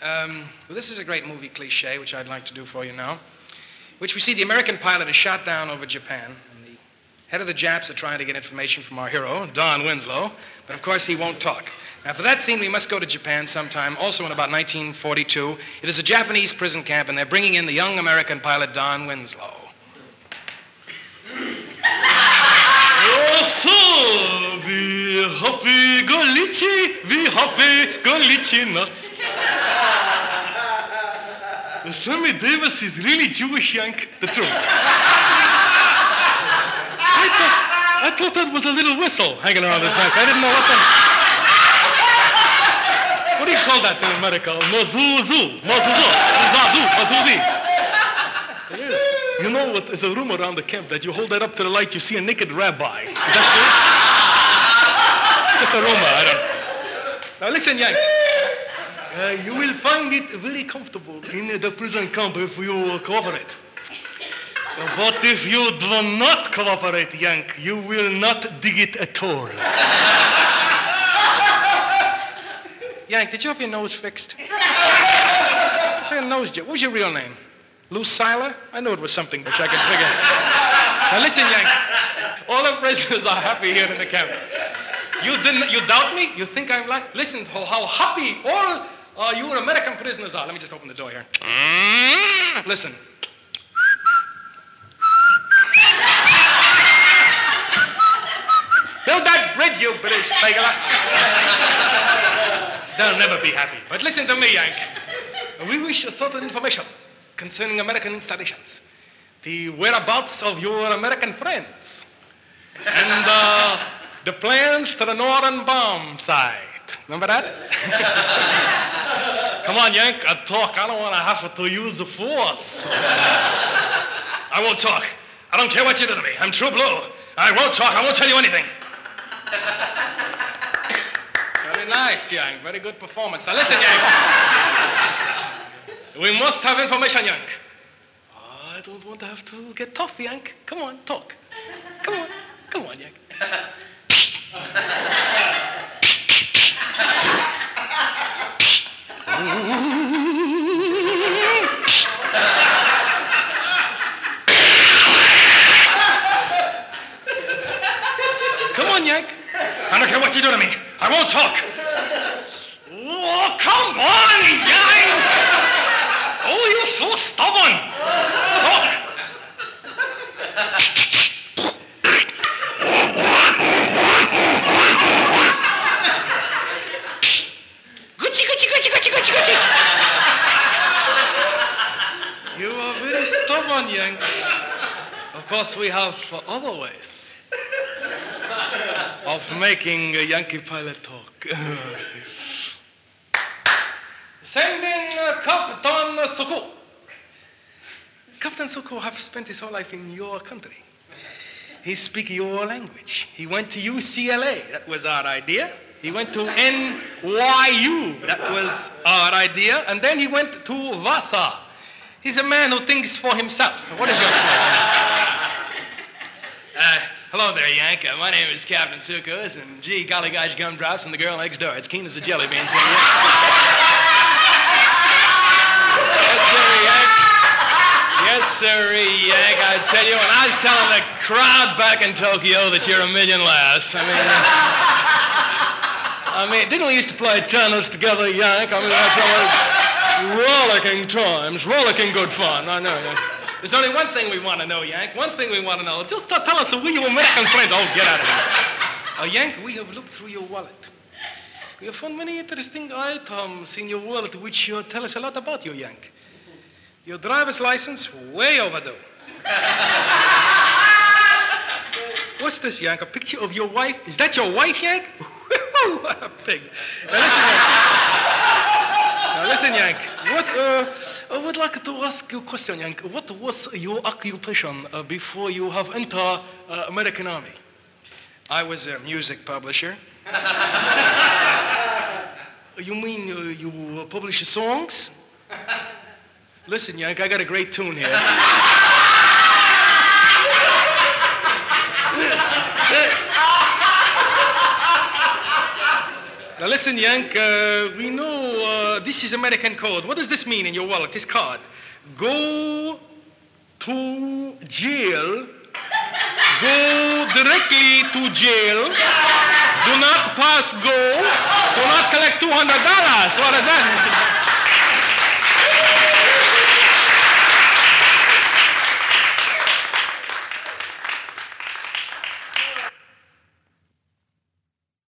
Well, this is a great movie cliche, which I'd like to do for you now, which we see the American pilot is shot down over Japan, and the head of the Japs are trying to get information from our hero, Don Winslow, but of course he won't talk. Now, for that scene, we must go to Japan sometime, also in about 1942. It is a Japanese prison camp, and they're bringing in the young American pilot, Don Winslow. So, we happy go litchi, we happy go litchi nuts. Sammy Davis is really Jewish, Yank, the truth. I thought that was a little whistle hanging around his neck. I didn't know what do you call that in America? Mazuzu, mazuzu, mazuzi. You know what? There's a rumor around the camp that you hold that up to the light, you see a naked rabbi. Is that true? Just a rumor, I don't know. Now listen, Yank. You will find it very comfortable in the prison camp if you cooperate. But if you do not cooperate, Yank, you will not dig it at all. Yank, did you have your nose fixed? What's your nose job? What was your real name? Lou Seiler? I knew it was something which I could figure. Now listen, Yank. All the prisoners are happy here in the camp. You doubt me? You think I'm like? Listen, how happy all you American prisoners are. Let me just open the door here. Listen. Build that bridge, you British beggar. They'll never be happy. But listen to me, Yank. We wish certain information concerning American installations, the whereabouts of your American friends, and the plans to the northern bomb site. Remember that? Come on, Yank, talk. I don't want to have to use the force. I won't talk. I don't care what you do to me. I'm true blue. I won't talk. I won't tell you anything. Very nice, Yank. Very good performance. Now listen, Yank. We must have information, Yank. I don't want to have to get tough, Yank. Come on, talk. Come on, Yank. Come on, Yank. I don't care what you do to me. I won't talk. Oh, come on, Yank. Oh, you're so stubborn. Talk. Gucci. You are very stubborn, Yank. Of course, we have other ways of making a Yankee pilot talk. Sending Captain Soko. Captain Soko has spent his whole life in your country. He speaks your language. He went to UCLA. That was our idea. He went to NYU. That was our idea. And then he went to Vassar. He's a man who thinks for himself. What is your smile? Hello there, Yank. My name is Captain Sucos, and gee, golly gosh, gumdrops, and the girl next door. It's keen as a jelly bean. So Yes, sir, Yank. I tell you, when I was telling the crowd back in Tokyo that you're a million laughs. I mean, didn't we used to play tennis together, Yank? I mean, that's all rollicking times, rollicking good fun. I know, Yank. There's only one thing we want to know, Yank. One thing we want to know. Just tell us who you American friends. Oh, get out of here. Yank, we have looked through your wallet. We have found many interesting items in your wallet which tell us a lot about you, Yank. Your driver's license, way overdue. What's this, Yank? A picture of your wife? Is that your wife, Yank? What a pig. Now listen, Yank. I would like to ask you a question, Yank. What was your occupation before you have entered American Army? I was a music publisher. You mean you publish songs? Listen, Yank, I got a great tune here. Now listen, Yank, we know this is American code. What does this mean in your wallet, this card? Go to jail. Go directly to jail. Do not pass go. Do not collect $200. What is that?